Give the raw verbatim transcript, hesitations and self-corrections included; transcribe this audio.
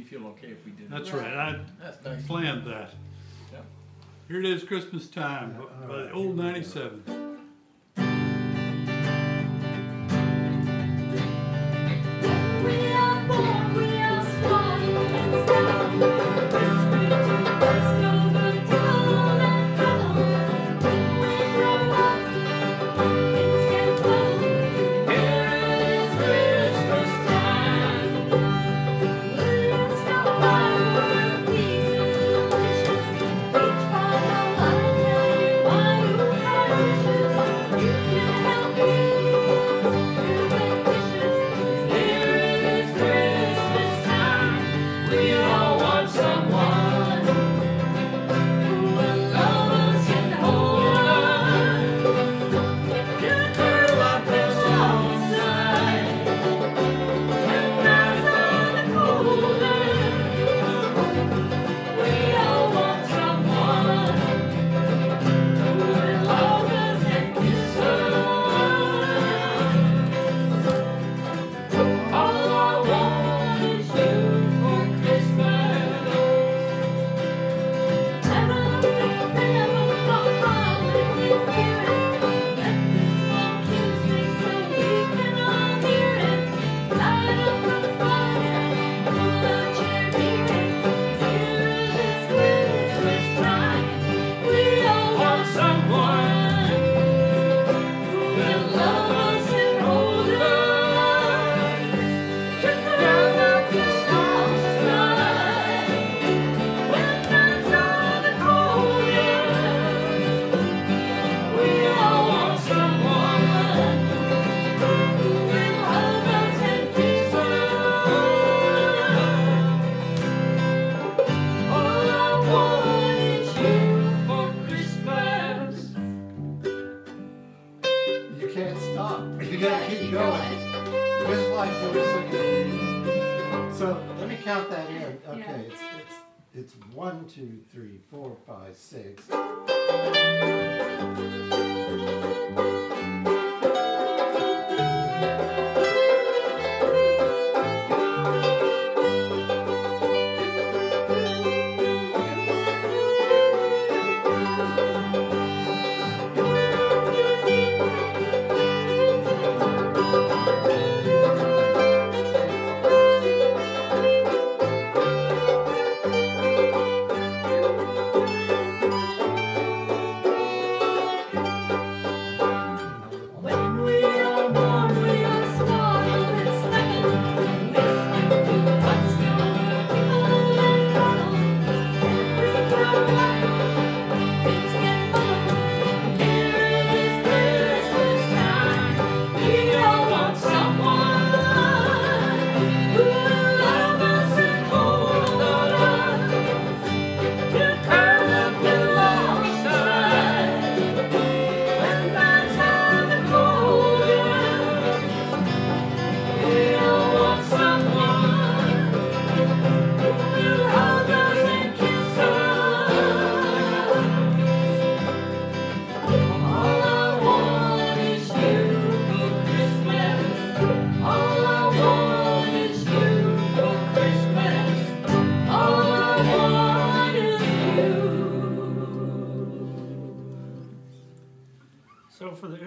feel okay if we did it. That's right. I That's nice. planned that. Yeah. Here it is, Christmas time Yeah, by all the right, old here we go. ninety-seven. We are born, we are small and sound. Whispering to dust over town and town. When we grow up, things get cold. Here it is Christmas time. Let's go by peace and delicious. Each bottle I tell why you got wishes. You can help me. Here it is Christmas time. We all want someone who will love us and hold us. To curl up and outside when nights are the coldest. We all want someone who will love us and kiss us. All I want is you for Christmas. Never say never, but promise you hear it. Let the small kids sing so we can all hear it. Light up the fire, pull the chair near it. Here it is Christmas time. We all want someone who will love us and hold us. To curl up just outside when nights are the coldest. We all want someone who will hug us and kiss us. All I want is you for Christmas. You can't stop. You gotta keep going. Just like you were singing. So let me count that in. Okay, Yeah. it's it's it's one, two, three, four, five, six.